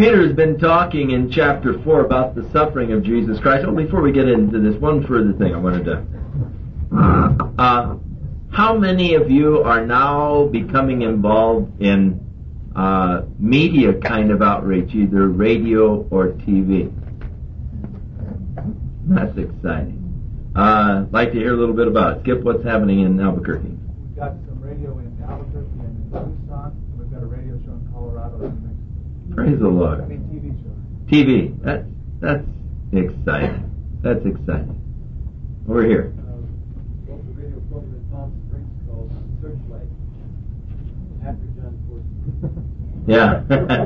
Peter has been talking in chapter 4 about the suffering of Jesus Christ. Oh, before we get into this, one further thing I wanted to... how many of you are now becoming involved in media kind of outreach, either radio or TV? That's exciting. I'd like to hear a little bit about it. Skip, what's happening in Albuquerque? We've got some radio in Albuquerque and in Tucson, and we've got a radio show in Colorado and New Mexico. Praise the Lord. I mean, TV show. TV. That's exciting. That's exciting. Over here. Local radio program in Palm Springs called Searchlight. After John Ford. Yeah.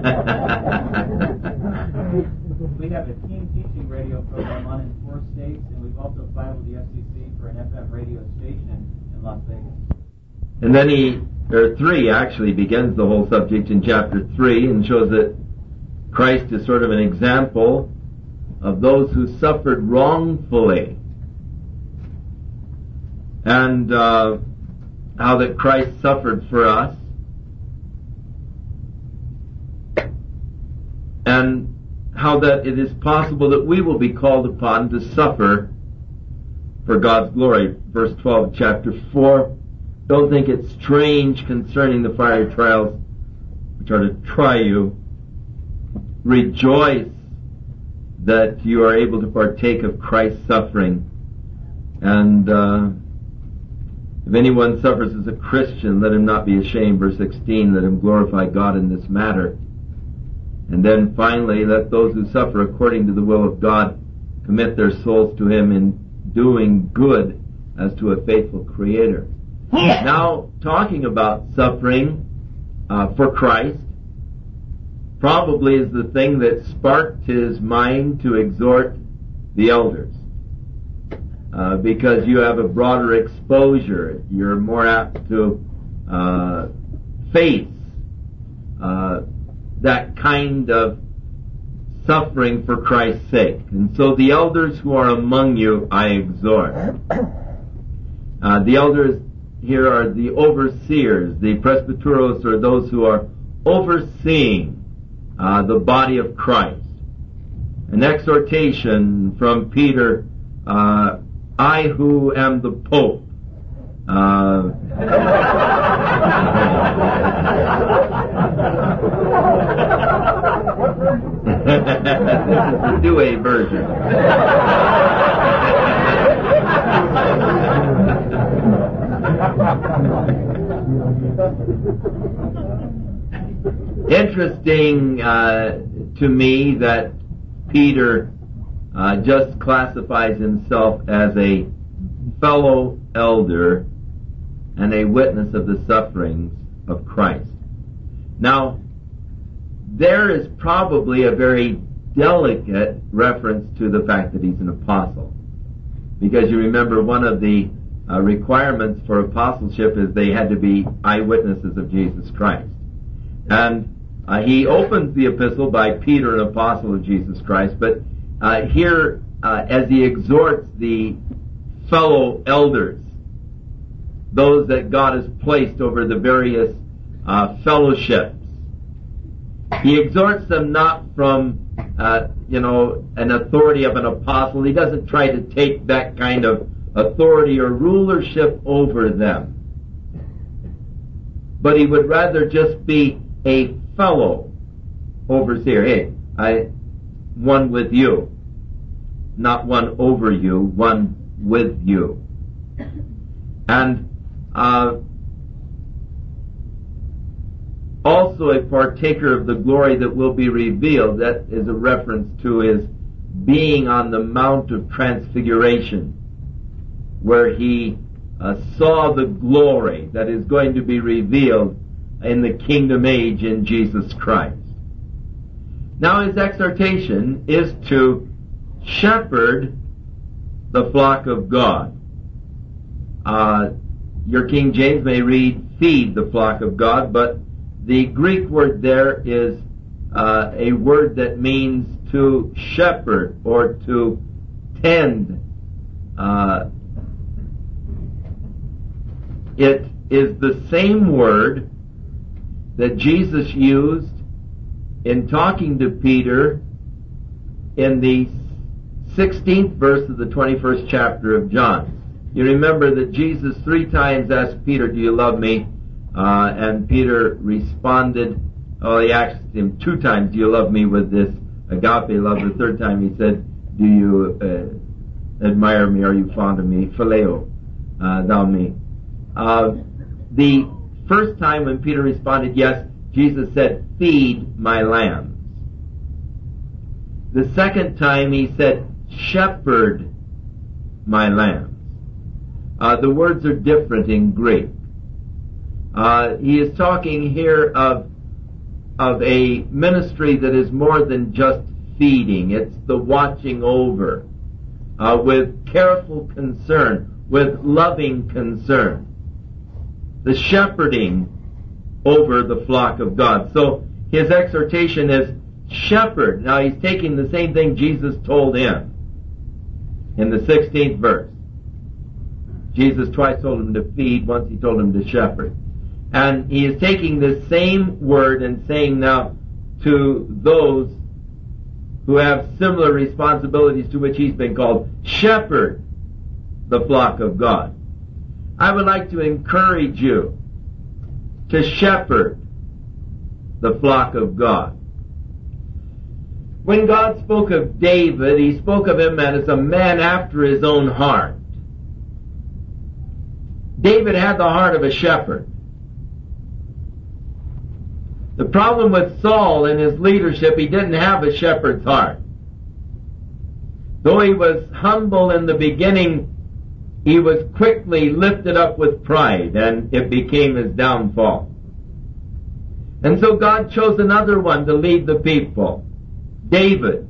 We have a teen teaching radio program on in 4 states, and we've also filed with the FCC for an FM radio station in Las Vegas. And then 3 actually begins the whole subject in chapter 3 and shows that Christ is sort of an example of those who suffered wrongfully. And how that Christ suffered for us. And how that it is possible that we will be called upon to suffer for God's glory. Verse 12 of chapter 4. Don't think it strange concerning the fiery trials which are to try you. Rejoice that you are able to partake of Christ's suffering. And if anyone suffers as a Christian, let him not be ashamed. Verse 16, let him glorify God in this matter. And then finally, let those who suffer according to the will of God commit their souls to Him in doing good as to a faithful Creator. Now, talking about suffering for Christ probably is the thing that sparked his mind to exhort the elders. Because you have a broader exposure, you're more apt to face that kind of suffering for Christ's sake. And so the elders who are among you, I exhort. The elders here are the overseers. The presbyteros are those who are overseeing the body of Christ. An exhortation from Peter, I who am the Pope. This is the Douay version. Interesting to me that Peter just classifies himself as a fellow elder and a witness of the sufferings of Christ. Now, there is probably a very delicate reference to the fact that he's an apostle. Because you remember one of the requirements for apostleship is they had to be eyewitnesses of Jesus Christ. And he opens the epistle by Peter, an apostle of Jesus Christ, but here, as he exhorts the fellow elders, those that God has placed over the various fellowships, he exhorts them not from, an authority of an apostle. He doesn't try to take that kind of authority or rulership over them. But he would rather just be a fellow overseer. Hey, one with you. Not one over you, one with you. And also a partaker of the glory that will be revealed. That is a reference to his being on the Mount of Transfiguration, where he saw the glory that is going to be revealed in the kingdom age in Jesus Christ. Now his exhortation is to shepherd the flock of God. Your King James may read, feed the flock of God, but the Greek word there is a word that means to shepherd or to tend. It is the same word that Jesus used in talking to Peter in the 16th verse of the 21st chapter of John. You remember that Jesus 3 times asked Peter, "Do you love me?" And Peter responded, he asked him 2 times, "Do you love me?" with this agape love. The 3rd time he said, "Do you admire me? Are you fond of me? Phileo, thou me." The first time when Peter responded yes, Jesus said, "Feed my lambs." The second time he said, "Shepherd my lambs." The words are different in Greek. He is talking here of a ministry that is more than just feeding. It's the watching over, with careful concern, with loving concern. The shepherding over the flock of God. So his exhortation is shepherd. Now he's taking the same thing Jesus told him in the 16th verse. Jesus twice told him to feed, once he told him to shepherd. And he is taking the same word and saying now to those who have similar responsibilities to which he's been called, shepherd the flock of God. I would like to encourage you to shepherd the flock of God. When God spoke of David, he spoke of him as a man after his own heart. David had the heart of a shepherd. The problem with Saul and his leadership, he didn't have a shepherd's heart. Though he was humble in the beginning, he was quickly lifted up with pride, and it became his downfall. And so God chose another one to lead the people, David.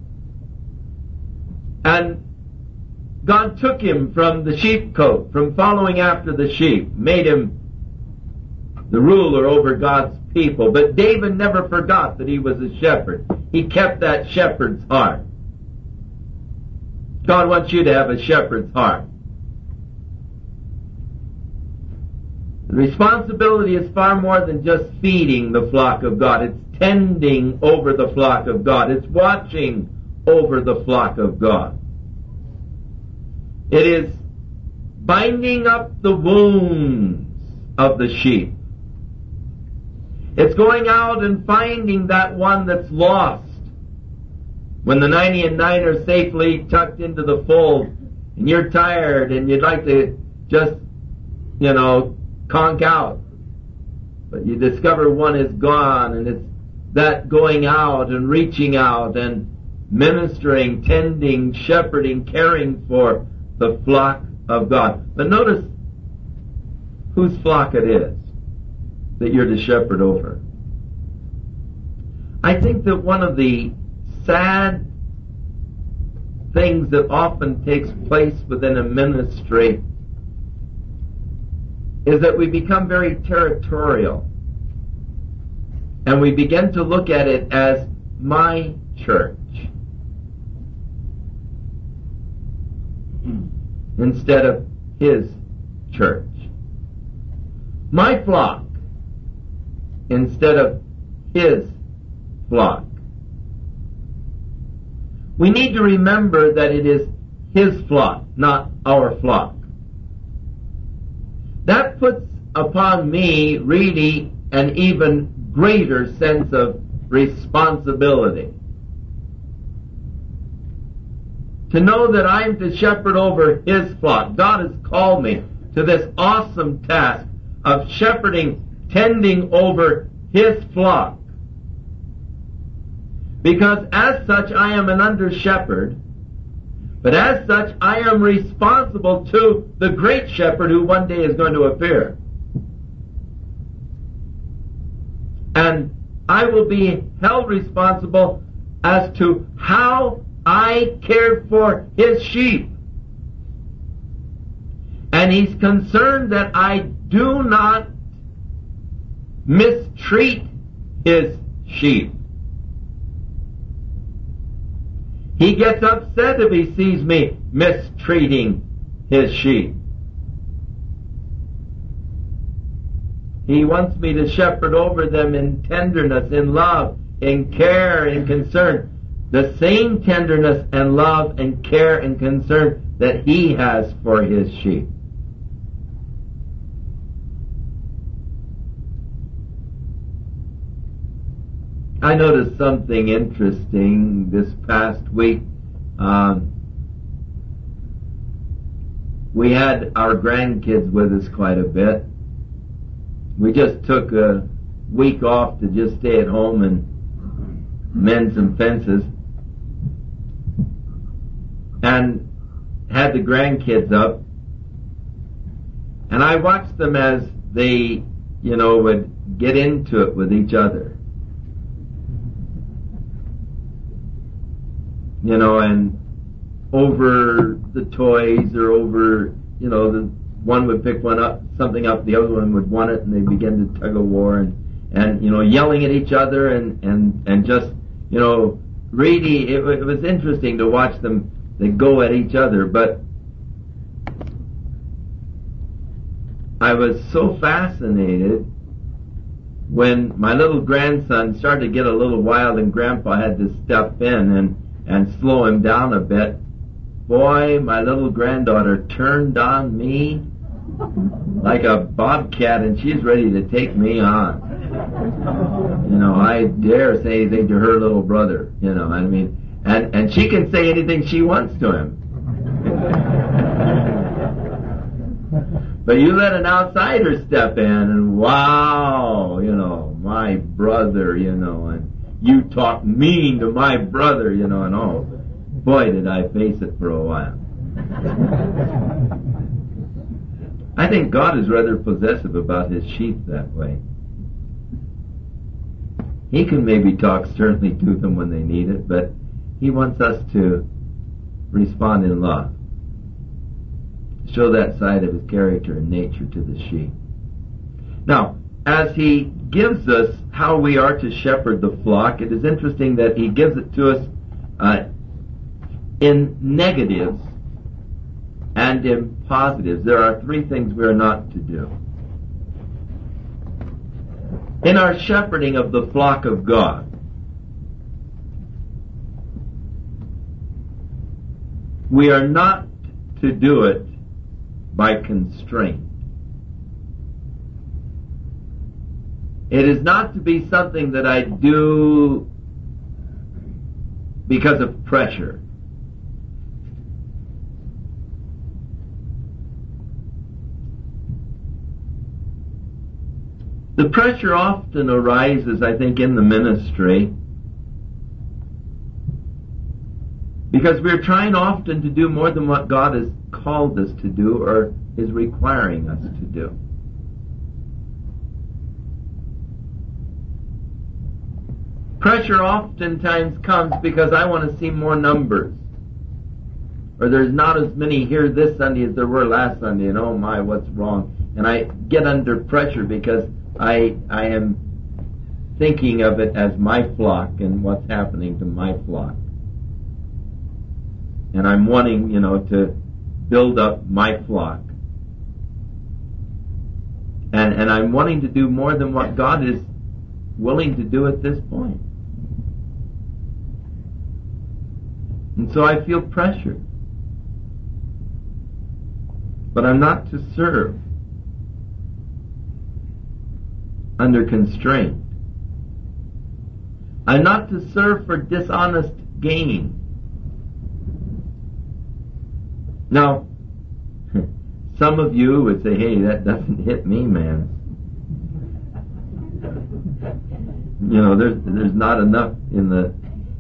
And God took him from the sheepcote, from following after the sheep, made him the ruler over God's people. But David never forgot that he was a shepherd. He kept that shepherd's heart. God wants you to have a shepherd's heart. The responsibility is far more than just feeding the flock of God. It's tending over the flock of God. It's watching over the flock of God. It is binding up the wounds of the sheep. It's going out and finding that one that's lost. When the 99 are safely tucked into the fold, and you're tired and you'd like to just, conk out. But you discover one is gone, and it's that going out and reaching out and ministering, tending, shepherding, caring for the flock of God. But notice whose flock it is that you're to shepherd over. I think that one of the sad things that often takes place within a ministry is that we become very territorial, and we begin to look at it as my church instead of his church. My flock instead of his flock. We need to remember that it is his flock, not our flock. That puts upon me really an even greater sense of responsibility. To know that I'm to shepherd over his flock. God has called me to this awesome task of shepherding, tending over his flock. Because as such I am an under shepherd, but as such I am responsible to the great shepherd who one day is going to appear. And I will be held responsible as to how I cared for his sheep. And he's concerned that I do not mistreat his sheep. He gets upset if he sees me mistreating his sheep. He wants me to shepherd over them in tenderness, in love, and care and concern, the same tenderness and love and care and concern that He has for His sheep. I noticed something interesting this past week. We had our grandkids with us quite a bit. We just took a week off to just stay at home and mend some fences, and had the grandkids up, and I watched them as they, would get into it with each other. And over the toys, or over, the one would pick something up, the other one would want it, and they begin to tug of war, and yelling at each other, and just, really, it was interesting to watch them. They go at each other, but I was so fascinated when my little grandson started to get a little wild, and Grandpa had to step in and slow him down a bit. Boy, my little granddaughter turned on me like a bobcat, and she's ready to take me on. I dare say anything to her little brother, and she can say anything she wants to him. But you let an outsider step in, and wow, my brother, and you talk mean to my brother, and oh, boy, did I face it for a while. I think God is rather possessive about His sheep that way. He can maybe talk sternly to them when they need it, but He wants us to respond in love. Show that side of His character and nature to the sheep. Now, as He gives us how we are to shepherd the flock, it is interesting that He gives it to us in negatives and in positives. There are three things we are not to do. In our shepherding of the flock of God, we are not to do it by constraint. It is not to be something that I do because of pressure. The pressure often arises, I think, in the ministry because we're trying often to do more than what God has called us to do or is requiring us to do. Pressure oftentimes comes because I want to see more numbers. Or there's not as many here this Sunday as there were last Sunday, and oh my, what's wrong? And I get under pressure because I am thinking of it as my flock and what's happening to my flock. And I'm wanting, to build up my flock. And I'm wanting to do more than what God is willing to do at this point. And so I feel pressure. But I'm not to serve under constraint. I'm not to serve for dishonest gain. Now, some of you would say, hey, that doesn't hit me, man. There's not enough in the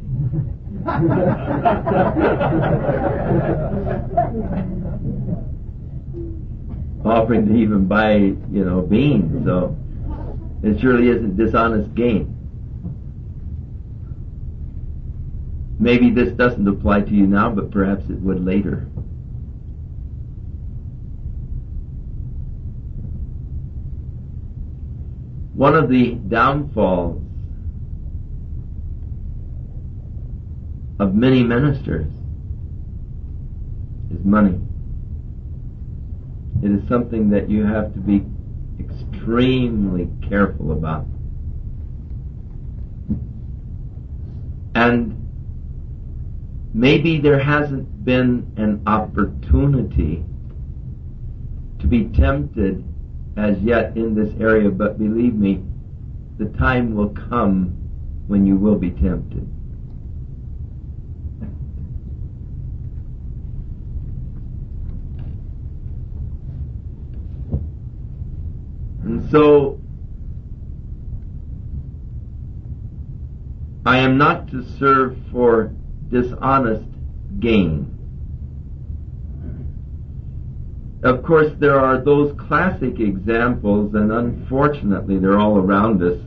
offering to even buy, beans, so it surely isn't dishonest gain. Maybe this doesn't apply to you now, but perhaps it would later. One of the downfalls of many ministers is money. It is something that you have to be extremely careful about. And maybe there hasn't been an opportunity to be tempted as yet in this area, but believe me, the time will come when you will be tempted. And so, I am not to serve for dishonest gain. Of course, there are those classic examples, and unfortunately they're all around us,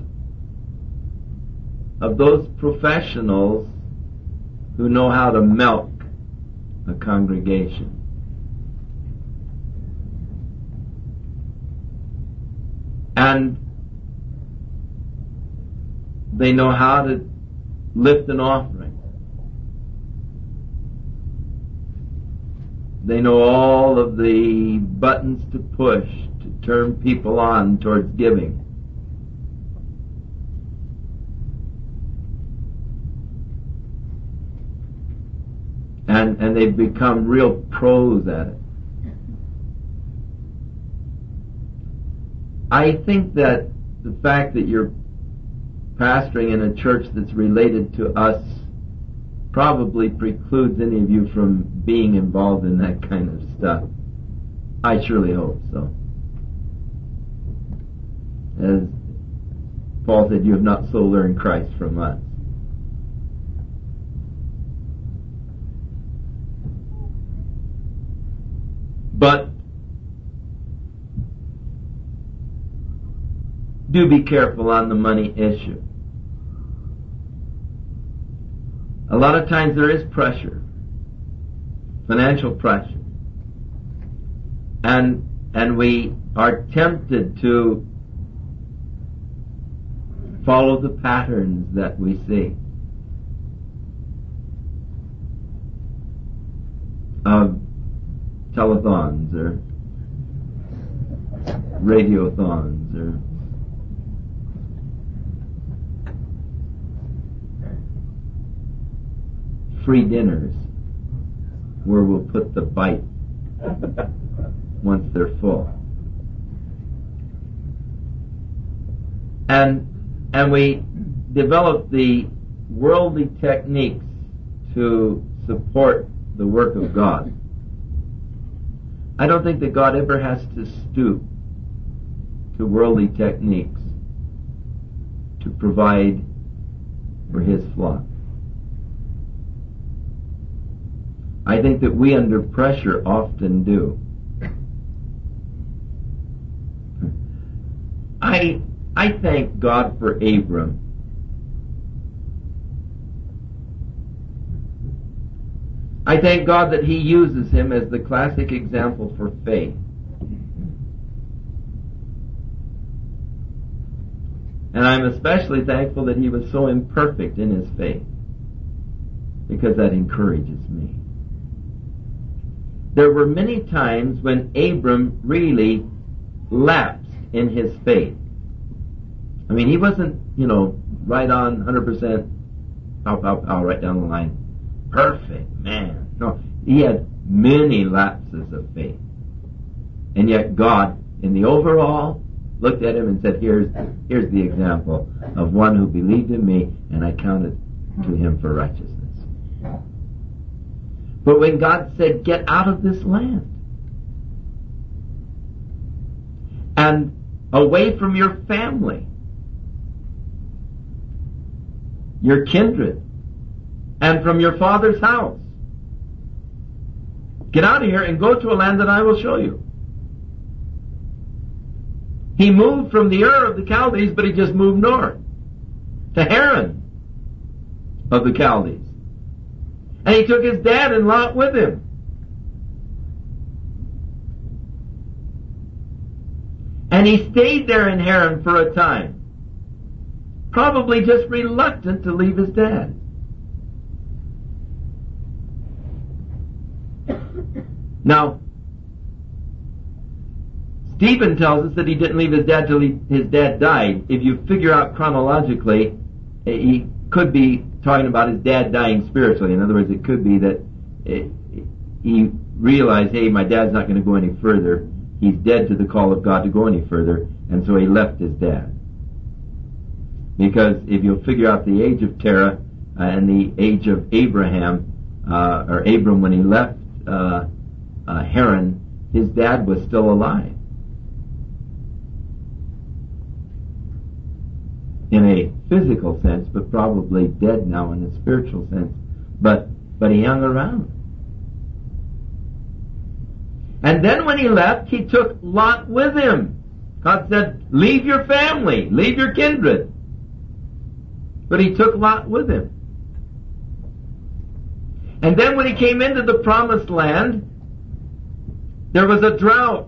of those professionals who know how to milk a congregation. And they know how to lift an offering. They know all of the buttons to push to turn people on towards giving. And they've become real pros at it. I think that the fact that you're pastoring in a church that's related to us probably precludes any of you from being involved in that kind of stuff. I surely hope so. As Paul said, you have not so learned Christ from us. But do be careful on the money issue. A lot of times there is pressure, financial pressure, and we are tempted to follow the patterns that we see of telethons or radiothons or free dinners where we'll put the bite once they're full. And we develop the worldly techniques to support the work of God. I don't think that God ever has to stoop to worldly techniques to provide for His flock. I think that we under pressure often do. I thank God for Abram. I thank God that He uses him as the classic example for faith. And I'm especially thankful that he was so imperfect in his faith, because that encourages me. There were many times when Abram really lapsed in his faith. I mean, he wasn't, right on 100%, pow, right down the line. Perfect, man. No, he had many lapses of faith. And yet God, in the overall, looked at him and said, here's the example of one who believed in me, and I counted to him for righteousness. But when God said, get out of this land and away from your family, your kindred, and from your father's house, get out of here and go to a land that I will show you. He moved from the Ur of the Chaldees, but he just moved north to Haran of the Chaldees. And he took his dad and Lot with him. And he stayed there in Haran for a time, probably just reluctant to leave his dad. Now, Stephen tells us that he didn't leave his dad till his dad died. If you figure out chronologically, he could be talking about his dad dying spiritually. In other words, it could be that he realized, hey, my dad's not going to go any further. He's dead to the call of God to go any further, and so he left his dad. Because if you'll figure out the age of Terah and the age of Abraham, or Abram when he left Haran, his dad was still alive. In a physical sense, but probably dead now in a spiritual sense. But he hung around. And then when he left, he took Lot with him. God said, leave your family, leave your kindred. But he took Lot with him. And then when he came into the promised land, there was a drought.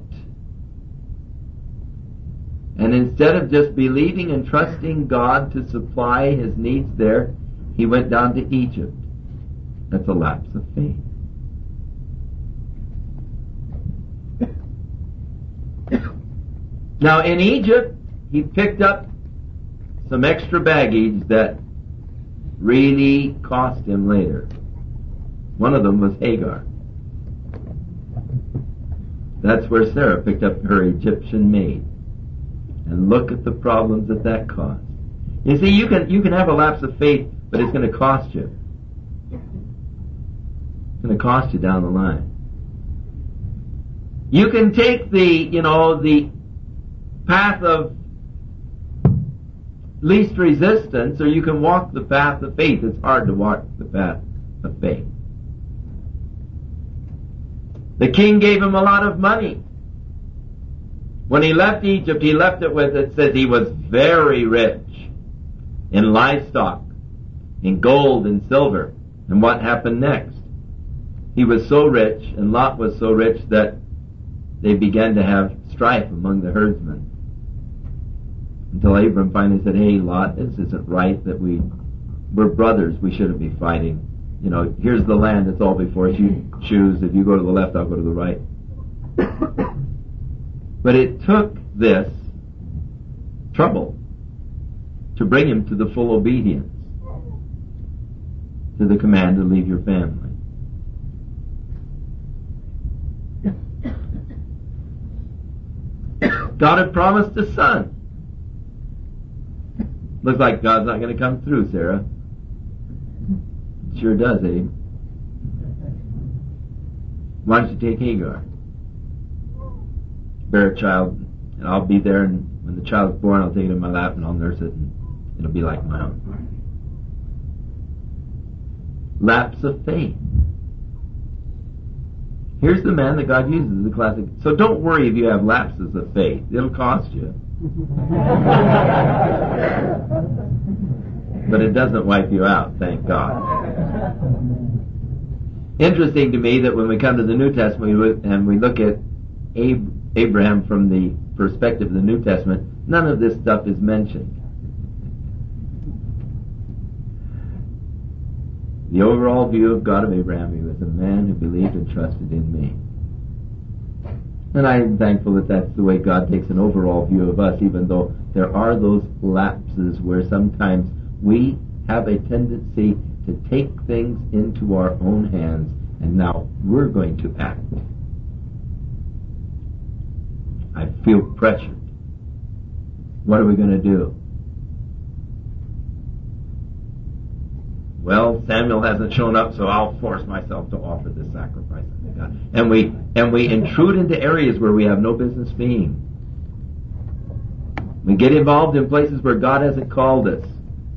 And instead of just believing and trusting God to supply his needs there, he went down to Egypt. That's a lapse of faith. Now in Egypt, he picked up some extra baggage that really cost him later. One of them was Hagar. That's where Sarah picked up her Egyptian maid. And look at the problems that caused. You see, you can have a lapse of faith, but it's going to cost you. It's going to cost you down the line. You can take the path of least resistance, or you can walk the path of faith. It's hard to walk the path of faith. The king gave him a lot of money. When he left Egypt, he left it with, it says he was very rich in livestock, in gold and silver. And what happened next? He was so rich, and Lot was so rich, that they began to have strife among the herdsmen. Until Abram finally said, hey, Lot, this isn't right that we're brothers, we shouldn't be fighting. Here's the land, it's all before us, you choose. If you go to the left, I'll go to the right. But it took this trouble to bring him to the full obedience to the command to leave your family. God had promised a son. Looks like God's not going to come through, Sarah. It sure does, Abe. Why don't you take Hagar? Bear a child, and I'll be there, and when the child's born, I'll take it in my lap and I'll nurse it, and it'll be like my own. Lapse of faith. Here's the man that God uses, the classic. So don't worry if you have lapses of faith. It'll cost you. But it doesn't wipe you out, thank God. Interesting to me that when we come to the New Testament and we look at Abraham from the perspective of the New Testament, none of this stuff is mentioned. The overall view of God of Abraham, he was a man who believed and trusted in me. And I am thankful that that's the way God takes an overall view of us, even though there are those lapses where sometimes we have a tendency to take things into our own hands, and now we're going to act. I feel pressured. What are we going to do? Well, Samuel hasn't shown up, so I'll force myself to offer this sacrifice unto God. And we intrude into areas where we have no business being. We get involved in places where God hasn't called us.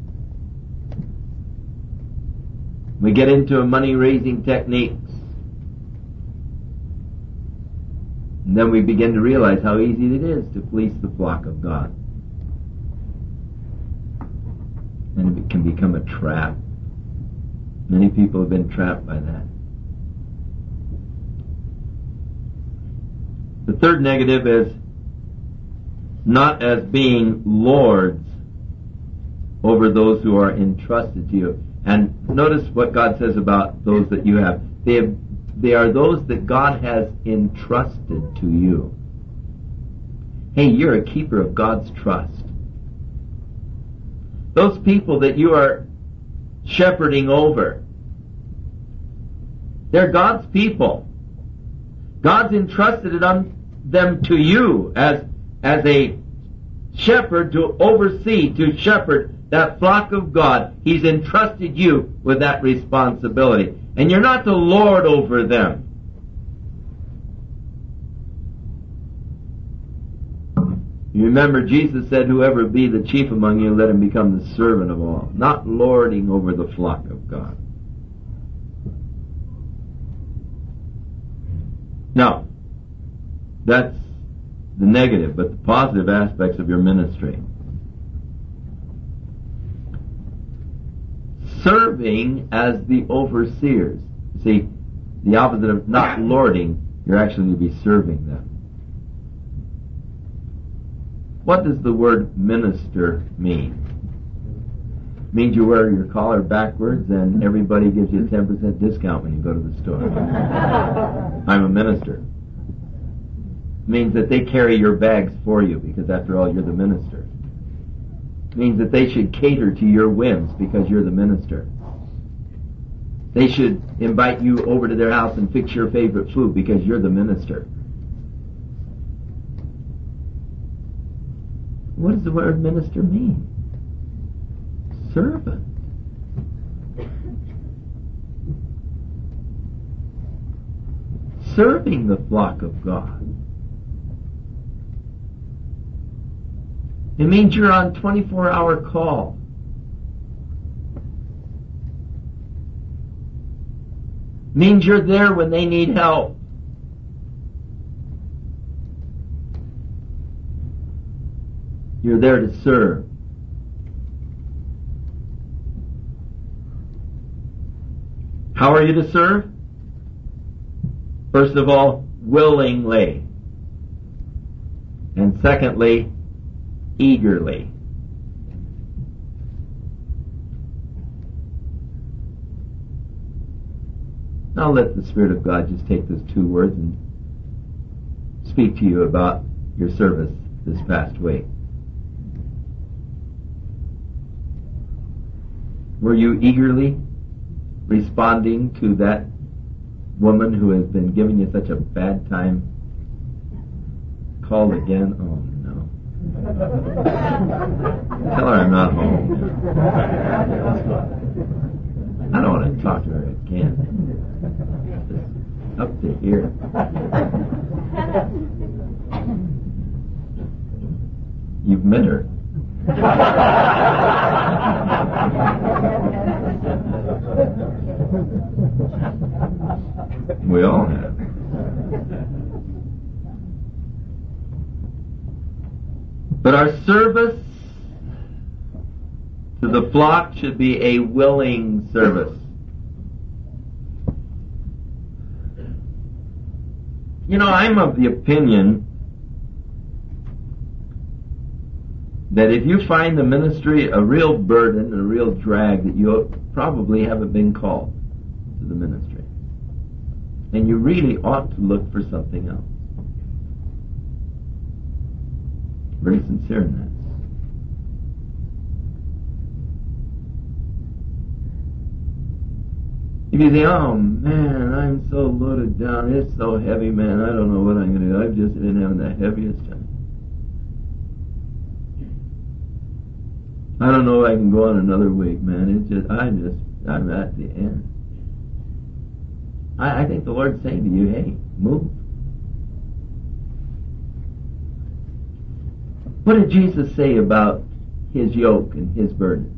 We get into money-raising techniques. And then we begin to realize how easy it is to fleece the flock of God. And it can become a trap. Many people have been trapped by that. The third negative is not as being lords over those who are entrusted to you. And notice what God says about those that you have. They are those that God has entrusted to you. Hey, you're a keeper of God's trust. Those people that you are shepherding over. They're God's people. God's entrusted them to you as a shepherd to oversee, to shepherd that flock of God. He's entrusted you with that responsibility. And you're not the Lord over them. You remember Jesus said, whoever be the chief among you, let him become the servant of all. Not lording over the flock of God. Now, that's the negative, but the positive aspects of your ministry. Serving as the overseers. See, the opposite of not lording, you're actually to be serving them. What does the word minister mean? It means you wear your collar backwards and everybody gives you a 10% discount when you go to the store. I'm a minister. It means that they carry your bags for you because after all you're the minister. It means that they should cater to your whims because you're the minister. They should invite you over to their house and fix your favorite food because you're the minister. What does the word minister mean? Servant. Serving the flock of God. It means you're on 24-hour call. It means you're there when they need help. You're there to serve. How are you to serve? First of all, willingly. And secondly, eagerly. Now let the Spirit of God just take those two words and speak to you about your service this past week. Were you eagerly responding to that woman who has been giving you such a bad time? Called again? Oh no. Tell her I'm not home. I don't want to talk to her again. It's up to here. You've met her. We all have. But our service to the flock should be a willing service. You know, I'm of the opinion that if you find the ministry a real burden, a real drag, that you probably haven't been called to the ministry. And you really ought to look for something else. Very sincere in that. If you say, oh man, I'm so loaded down, it's so heavy, man, I don't know what I'm going to do. I've just been having the heaviest time. I don't know if I can go on another week, man. I'm at the end. I think the Lord's saying to you, hey, move. What did Jesus say about his yoke and his burden?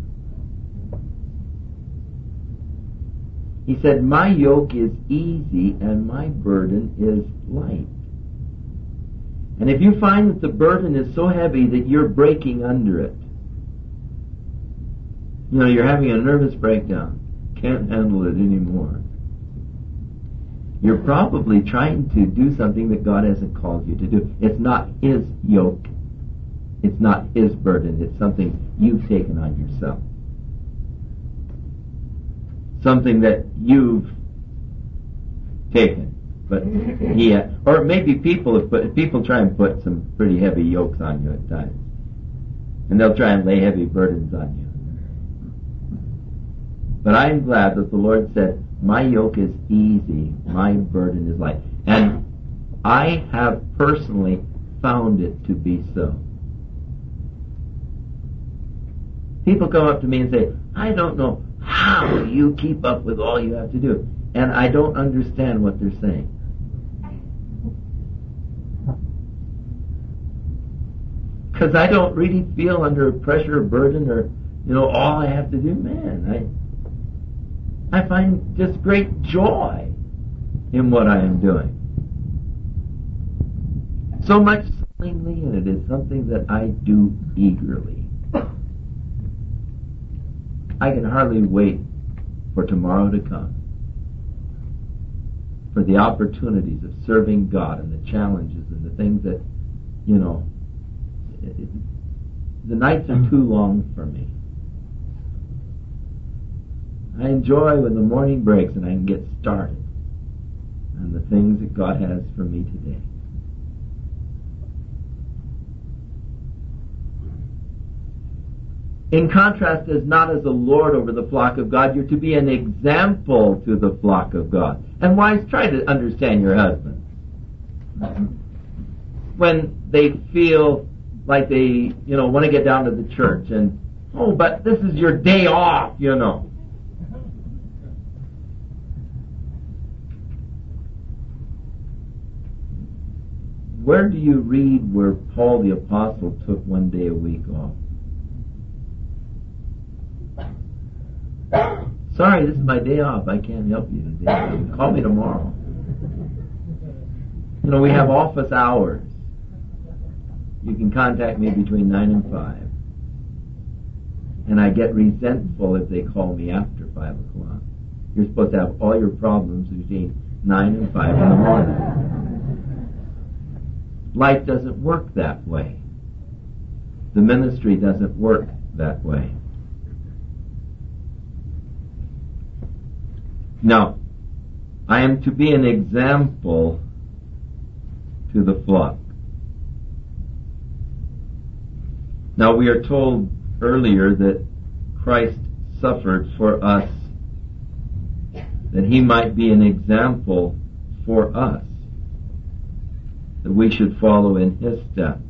He said, my yoke is easy and my burden is light. And if you find that the burden is so heavy that you're breaking under it, you know, you're having a nervous breakdown, can't handle it anymore, you're probably trying to do something that God hasn't called you to do. It's not his yoke. It's not his burden. It's something you've taken on yourself. Something that you've taken. But or maybe people try and put some pretty heavy yokes on you at times. And they'll try and lay heavy burdens on you. But I am glad that the Lord said, my yoke is easy, my burden is light. And I have personally found it to be so. People come up to me and say, I don't know how you keep up with all you have to do. And I don't understand what they're saying. Because I don't really feel under pressure or burden or, all I have to do. Man, I find just great joy in what I am doing. So much willingly, and it is something that I do eagerly. I can hardly wait for tomorrow to come, for the opportunities of serving God and the challenges and the things that, the nights are too long for me. I enjoy when the morning breaks and I can get started on the things that God has for me today. In contrast, as not as a lord over the flock of God, you're to be an example to the flock of God. And wives, try to understand your husband. When they feel like they, want to get down to the church and, but this is your day off, Where do you read where Paul the Apostle took one day a week off? Sorry, this is my day off. I can't help you today. Call me tomorrow. We have office hours. You can contact me between 9 and 5. And I get resentful if they call me after 5 o'clock. You're supposed to have all your problems between 9 and 5 in the morning. Life doesn't work that way. The ministry doesn't work that way. Now, I am to be an example to the flock. Now, we are told earlier that Christ suffered for us, that he might be an example for us, that we should follow in his steps.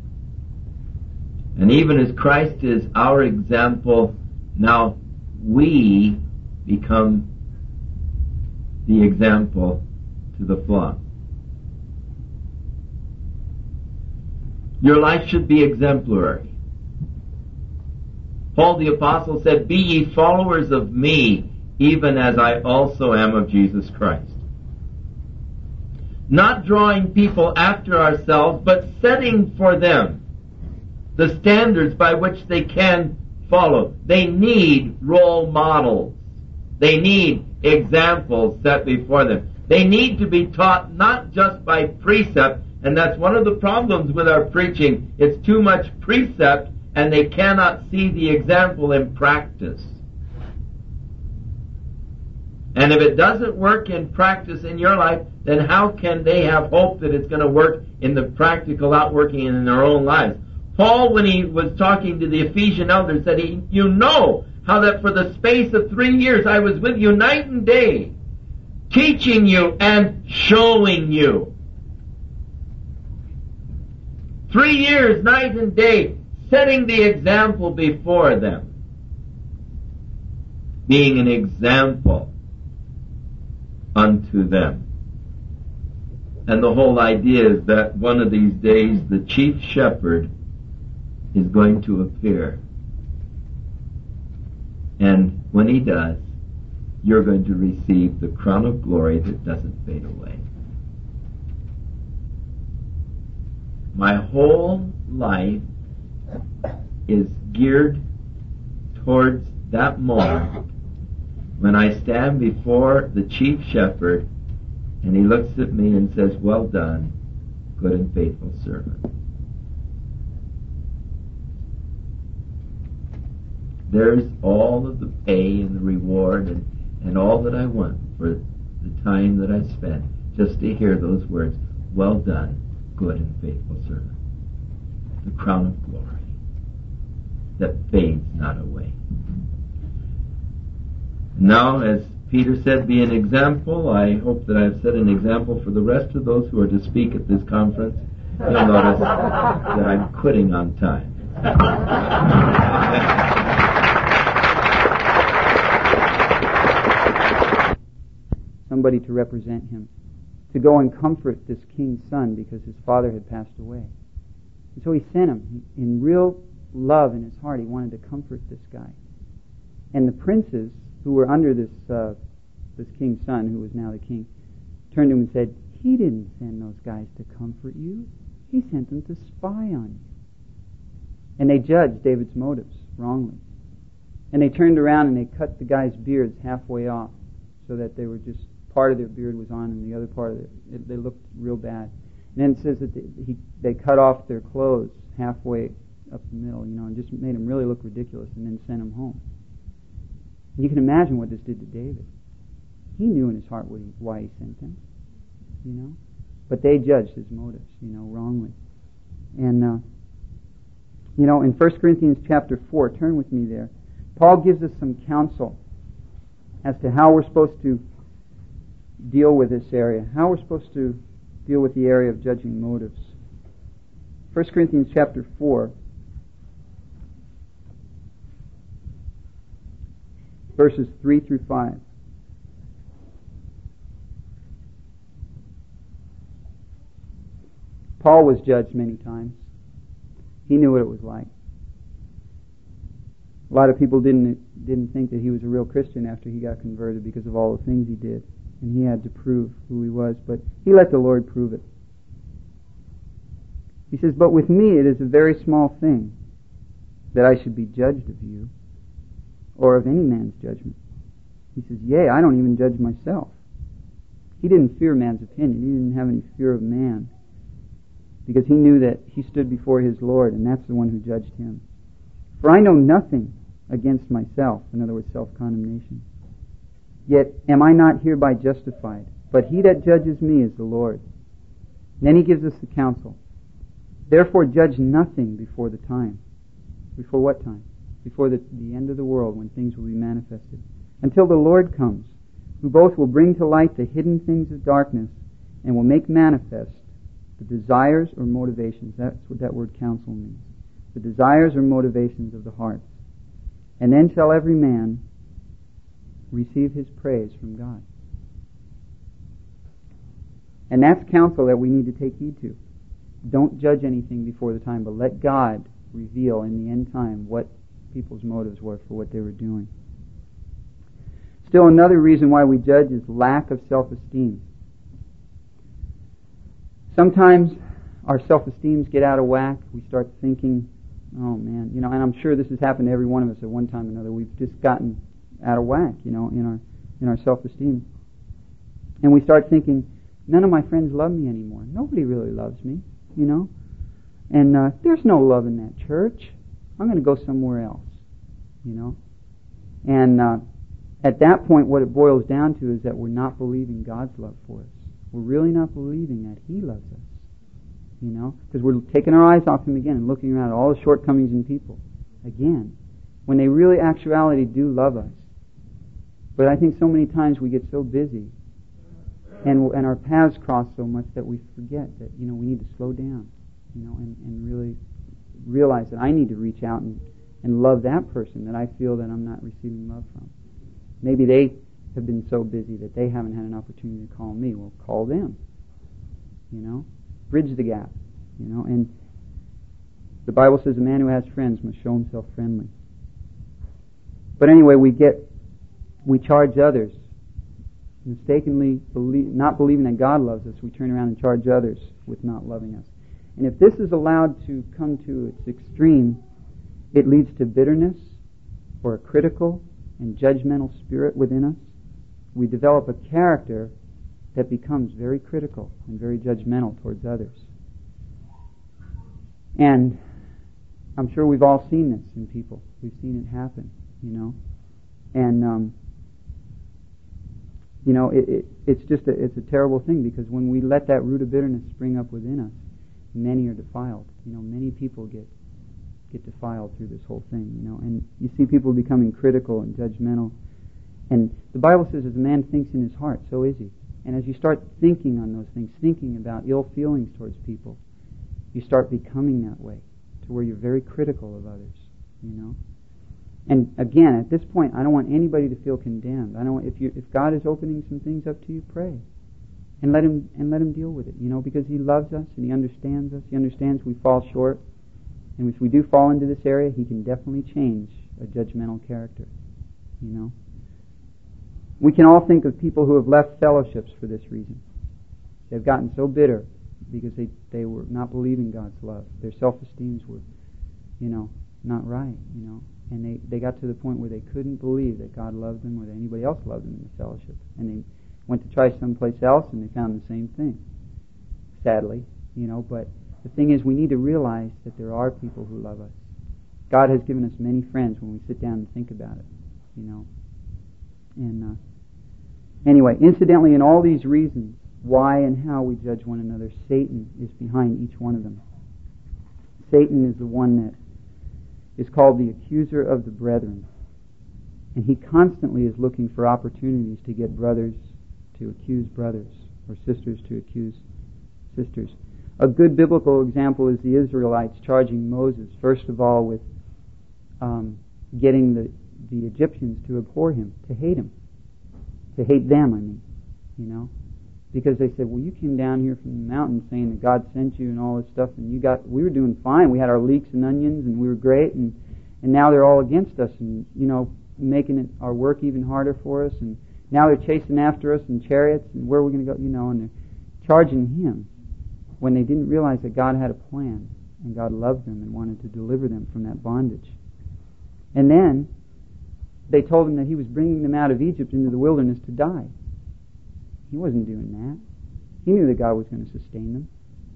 And even as Christ is our example, now we become the example to the flock. Your life should be exemplary. Paul the Apostle said, be ye followers of me, even as I also am of Jesus Christ. Not drawing people after ourselves, but setting for them the standards by which they can follow. They need role models. They need examples set before them. They need to be taught not just by precept, and that's one of the problems with our preaching. It's too much precept, and they cannot see the example in practice. And if it doesn't work in practice in your life, then how can they have hope that it's going to work in the practical outworking in their own lives? Paul, when he was talking to the Ephesian elders, said, you know how that for the space of 3 years I was with you night and day, teaching you and showing you. 3 years, night and day, setting the example before them. Being an example unto them. And the whole idea is that one of these days the chief shepherd is going to appear. And when he does, you're going to receive the crown of glory that doesn't fade away. My whole life is geared towards that moment when I stand before the chief shepherd and he looks at me and says, well done, good and faithful servant. There's all of the pay and the reward and all that I want for the time that I spent just to hear those words, well done, good and faithful servant. The crown of glory that fades not away. Now, as Peter said, be an example. I hope that I've set an example for the rest of those who are to speak at this conference. You'll notice that I'm quitting on time. Somebody to represent him, to go and comfort this king's son because his father had passed away. And so he sent him. In real love in his heart, he wanted to comfort this guy. And the princes who were under this king's son, who was now the king, turned to him and said, he didn't send those guys to comfort you. He sent them to spy on you. And they judged David's motives wrongly. And they turned around and they cut the guys' beards halfway off so that they were just, part of their beard was on and the other part of it, they looked real bad. And then it says that they cut off their clothes halfway up the middle, and just made them really look ridiculous and then sent them home. And you can imagine what this did to David. He knew in his heart why he sent them, But they judged his motives, wrongly. And, in 1 Corinthians chapter 4, turn with me there, Paul gives us some counsel as to how we're supposed to deal with this area, how we're supposed to deal with the area of judging motives. 1 Corinthians chapter 4, verses 3 through 5. Paul was judged many times. He knew what it was like. A lot of people didn't think that he was a real Christian after he got converted because of all the things he did. And he had to prove who he was, but he let the Lord prove it. He says, but with me it is a very small thing that I should be judged of you, or of any man's judgment. He says, yea, I don't even judge myself. He didn't fear man's opinion. He didn't have any fear of man, because he knew that he stood before his Lord, and that's the one who judged him. For I know nothing against myself, in other words, self-condemnation. Yet am I not hereby justified, but he that judges me is the Lord. And then he gives us the counsel. Therefore judge nothing before the time. Before what time? Before the end of the world, when things will be manifested. Until the Lord comes, who both will bring to light the hidden things of darkness and will make manifest the desires or motivations. That's what that word counsel means. The desires or motivations of the heart. And then shall every man receive his praise from God. And that's counsel that we need to take heed to. Don't judge anything before the time, but let God reveal in the end time what people's motives were for what they were doing. Still, another reason why we judge is lack of self-esteem. Sometimes our self-esteems get out of whack. We start thinking, oh man, and I'm sure this has happened to every one of us at one time or another. We've just gotten out of whack, in our self-esteem. And we start thinking, none of my friends love me anymore. Nobody really loves me, And there's no love in that church. I'm going to go somewhere else, And at that point, what it boils down to is that we're not believing God's love for us. We're really not believing that He loves us, because we're taking our eyes off Him again and looking around at all the shortcomings in people again, when they really actuality do love us. But I think so many times we get so busy and our paths cross so much that we forget that, we need to slow down, and really realize that I need to reach out and love that person that I feel that I'm not receiving love from. Maybe they have been so busy that they haven't had an opportunity to call me. Well, call them, bridge the gap, and the Bible says a man who has friends must show himself friendly. But anyway, we charge others. Mistakenly not believing that God loves us, we turn around and charge others with not loving us. And if this is allowed to come to its extreme, it leads to bitterness or a critical and judgmental spirit within us. We develop a character that becomes very critical and very judgmental towards others. And I'm sure we've all seen this in people. We've seen it happen, And it's a terrible thing, because when we let that root of bitterness spring up within us, many are defiled. Many people get defiled through this whole thing. And you see people becoming critical and judgmental, And the Bible says, as a man thinks in his heart, so is he. And as you start thinking on those things, thinking about ill feelings towards people, you start becoming that way, to where you're very critical of others, you know. And again, at this point, I don't want anybody to feel condemned. I don't want, if God is opening some things up to you, pray. And let him deal with it, you know, because he loves us and he understands us. He understands we fall short. And if we do fall into this area, he can definitely change a judgmental character, you know. We can all think of people who have left fellowships for this reason. They've gotten so bitter because they were not believing God's love. Their self-esteems were, you know, not right, you know. And they got to the point where they couldn't believe that God loved them or that anybody else loved them in the fellowship. And they went to try someplace else and they found the same thing. Sadly, you know, but the thing is we need to realize that there are people who love us. God has given us many friends when we sit down and think about it, you know. And anyway, incidentally, in all these reasons, why and how we judge one another, Satan is behind each one of them. Satan is the one that is called the accuser of the brethren. And he constantly is looking for opportunities to get brothers to accuse brothers, or sisters to accuse sisters. A good biblical example is the Israelites charging Moses, first of all, with getting the Egyptians to abhor him, to hate him. To hate them, I mean, you know. Because they said, well, you came down here from the mountain saying that God sent you and all this stuff, and we were doing fine. We had our leeks and onions, and we were great, and now they're all against us, and, you know, making our work even harder for us, and now they're chasing after us in chariots, and where are we going to go, you know, and they're charging him when they didn't realize that God had a plan, and God loved them and wanted to deliver them from that bondage. And then they told him that he was bringing them out of Egypt into the wilderness to die. He wasn't doing that. He knew that God was going to sustain them.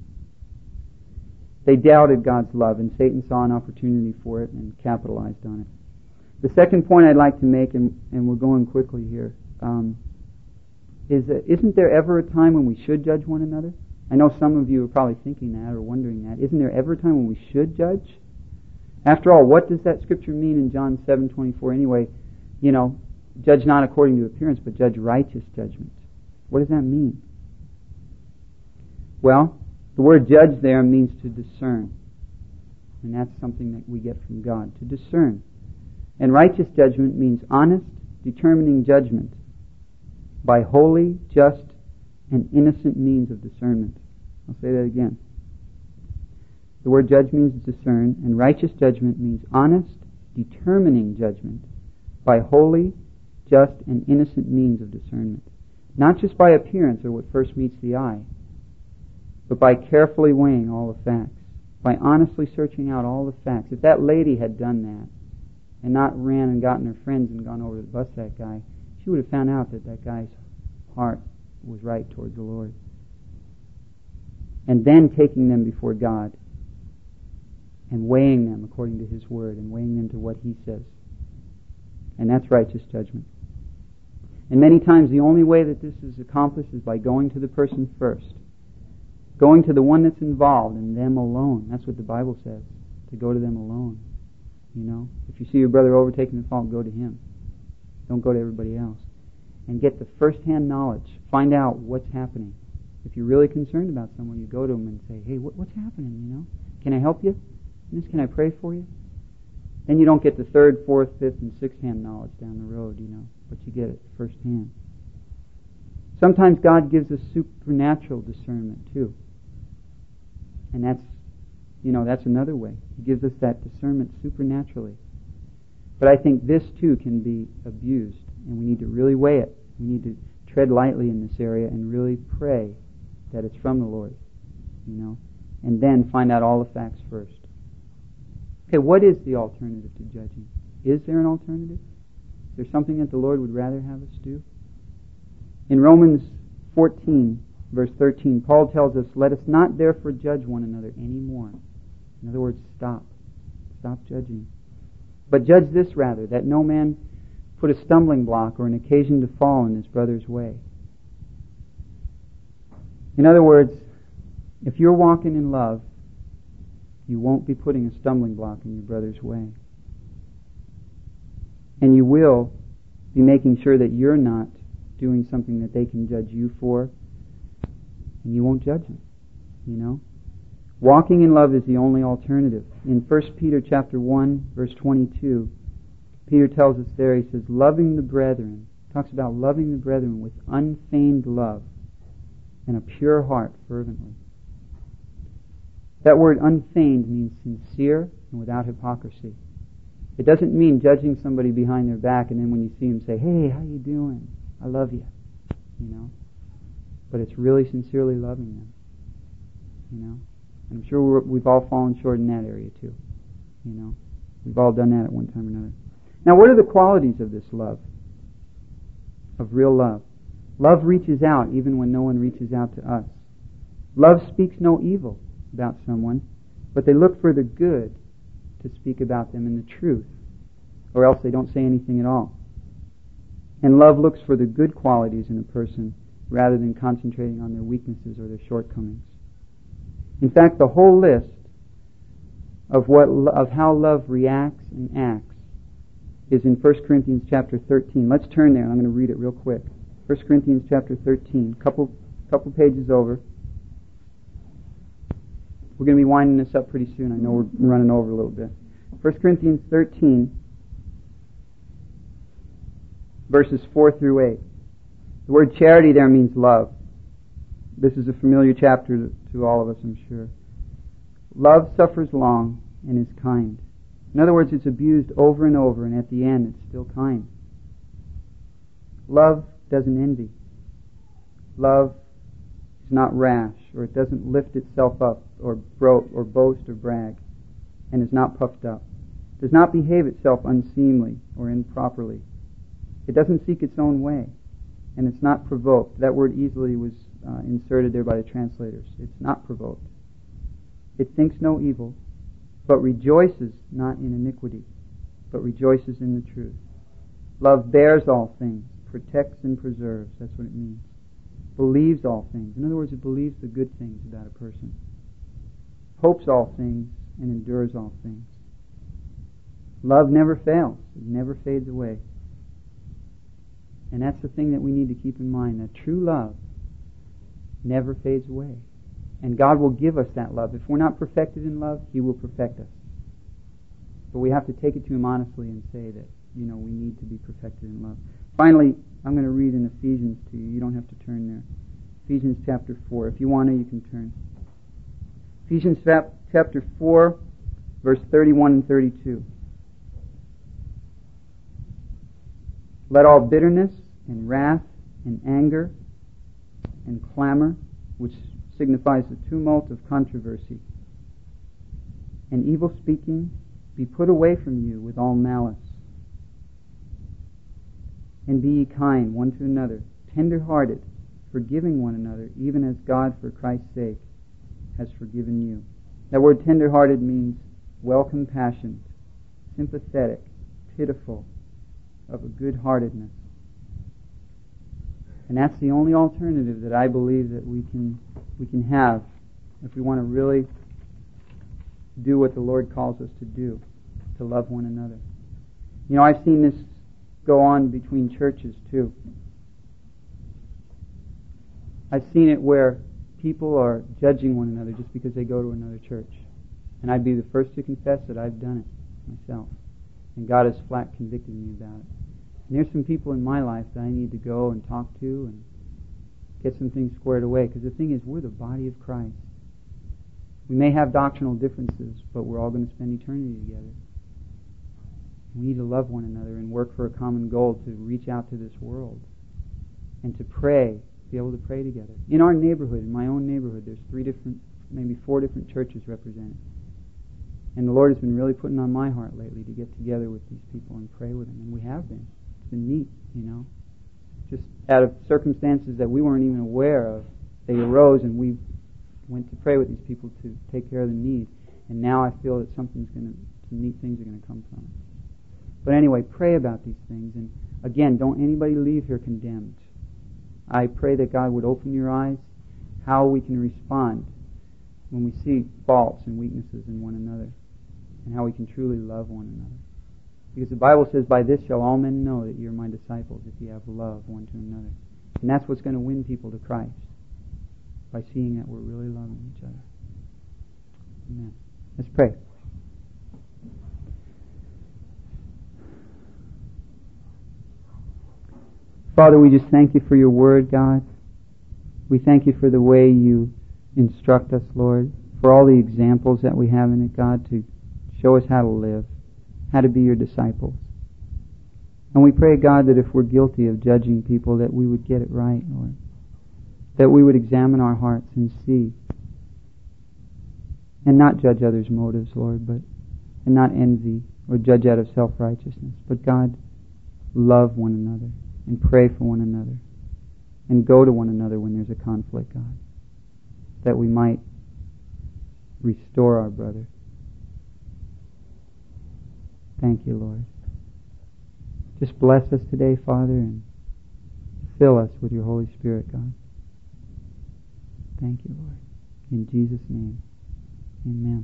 They doubted God's love, and Satan saw an opportunity for it and capitalized on it. The second point I'd like to make, and we're going quickly here, is that isn't there ever a time when we should judge one another? I know some of you are probably thinking that or wondering that. Isn't there ever a time when we should judge? After all, what does that scripture mean in John 7:24 anyway? You know, judge not according to appearance, but judge righteous judgment. What does that mean? Well, the word judge there means to discern. And that's something that we get from God, to discern. And righteous judgment means honest, determining judgment by holy, just, and innocent means of discernment. I'll say that again. The word judge means discern, and righteous judgment means honest, determining judgment by holy, just, and innocent means of discernment. Not just by appearance or what first meets the eye, but by carefully weighing all the facts, by honestly searching out all the facts. If that lady had done that, and not ran and gotten her friends and gone over to bust that guy, she would have found out that that guy's heart was right towards the Lord. And then taking them before God and weighing them according to His Word and weighing them to what He says. And that's righteous judgment. And many times the only way that this is accomplished is by going to the person first. Going to the one that's involved and them alone. That's what the Bible says, to go to them alone. You know, if you see your brother overtaking the fault, go to him. Don't go to everybody else. And get the first-hand knowledge. Find out what's happening. If you're really concerned about someone, you go to them and say, hey, what's happening, you know? Can I help you? Can I pray for you? Then you don't get the third, fourth, fifth, and sixth-hand knowledge down the road, you know, but you get it firsthand. Sometimes God gives us supernatural discernment, too. And that's, you know, that's another way. He gives us that discernment supernaturally. But I think this, too, can be abused, and we need to really weigh it. We need to tread lightly in this area and really pray that it's from the Lord, you know, and then find out all the facts first. Okay, what is the alternative to judging? Is there an alternative? Is there something that the Lord would rather have us do? In Romans 14, verse 13, Paul tells us, let us not therefore judge one another anymore. In other words, stop. Stop judging. But judge this rather, that no man put a stumbling block or an occasion to fall in his brother's way. In other words, if you're walking in love, you won't be putting a stumbling block in your brother's way. And you will Be making sure that you're not doing something that they can judge you for, and you won't judge them. You know? Walking in love is the only alternative. In 1 Peter chapter 1, verse 22, Peter tells us there, he says, loving the brethren, talks about loving the brethren with unfeigned love and a pure heart fervently. That word unfeigned means sincere and without hypocrisy. It doesn't mean judging somebody behind their back and then when you see them say, hey, how you doing? I love you. You know? But it's really sincerely loving them. You know? And I'm sure we've all fallen short in that area too. You know? We've all done that at one time or another. Now, what are the qualities of this love? Of real love? Love reaches out even when no one reaches out to us. Love speaks no evil about someone, but they look for the good to speak about them in the truth, or else they don't say anything at all. And love looks for the good qualities in a person rather than concentrating on their weaknesses or their shortcomings. In fact, the whole list of how love reacts and acts is in 1 Corinthians chapter 13. Let's turn there, and I'm going to read it real quick. 1 Corinthians chapter 13, couple pages over. We're going to be winding this up pretty soon. I know we're running over a little bit. 1 Corinthians 13, verses 4 through 8. The word charity there means love. This is a familiar chapter to all of us, I'm sure. Love suffers long and is kind. In other words, it's abused over and over, and at the end, it's still kind. Love doesn't envy. Love is not rash, or it doesn't lift itself up, or boast or brag, and is not puffed up. It does not behave itself unseemly or improperly. It doesn't seek its own way, and it's not provoked. That word easily was inserted there by the translators. It's not provoked. It thinks no evil, but rejoices not in iniquity, but rejoices in the truth. Love bears all things, protects and preserves. That's what it means. Believes all things. In other words, it believes the good things about a person. Hopes all things and endures all things. Love never fails. It never fades away. And that's the thing that we need to keep in mind, that true love never fades away. And God will give us that love. If we're not perfected in love, He will perfect us. But we have to take it to Him honestly and say that, we need to be perfected in love. Finally, I'm going to read in Ephesians to you. You don't have to turn there. Ephesians chapter 4. If you want to, you can turn. Ephesians chapter 4, verse 31 and 32. Let all bitterness and wrath and anger and clamor, which signifies the tumult of controversy, and evil speaking, be put away from you with all malice. And be ye kind one to another, tender-hearted, forgiving one another, even as God for Christ's sake has forgiven you. That word tender-hearted means well-compassioned, sympathetic, pitiful, of a good-heartedness. And that's the only alternative that I believe that we can have if we want to really do what the Lord calls us to do, to love one another. I've seen this go on between churches too. I've seen it where people are judging one another just because they go to another church. And I'd be the first to confess that I've done it myself. And God has flat convicted me about it. And there's some people in my life that I need to go and talk to and get some things squared away. Because the thing is, we're the body of Christ. We may have doctrinal differences, but we're all going to spend eternity together. We need to love one another and work for a common goal to reach out to this world and to pray, be able to pray together. In our neighborhood, in my own neighborhood, there's 4 different churches represented. And the Lord has been really putting on my heart lately to get together with these people and pray with them. And we have been. It's been neat, Just out of circumstances that we weren't even aware of, they arose and we went to pray with these people to take care of the need. And now I feel that some neat things are going to come from it. But anyway, pray about these things. And again, don't anybody leave here condemned. I pray that God would open your eyes how we can respond when we see faults and weaknesses in one another, and how we can truly love one another. Because the Bible says, by this shall all men know that you're my disciples, if you have love one to another. And that's what's going to win people to Christ, by seeing that we're really loving each other. Amen. Let's pray. Father, we just thank you for your word, God. We thank you for the way you instruct us, Lord, for all the examples that we have in it, God, to show us how to live, how to be your disciples. And we pray, God, that if we're guilty of judging people, that we would get it right, Lord. That we would examine our hearts and see, and not judge others' motives, Lord, and not envy or judge out of self-righteousness. But God, love one another and pray for one another and go to one another when there's a conflict, God, that we might restore our brother. Thank you, Lord. Just bless us today, Father, and fill us with your Holy Spirit, God. Thank you, Lord. In Jesus' name, amen.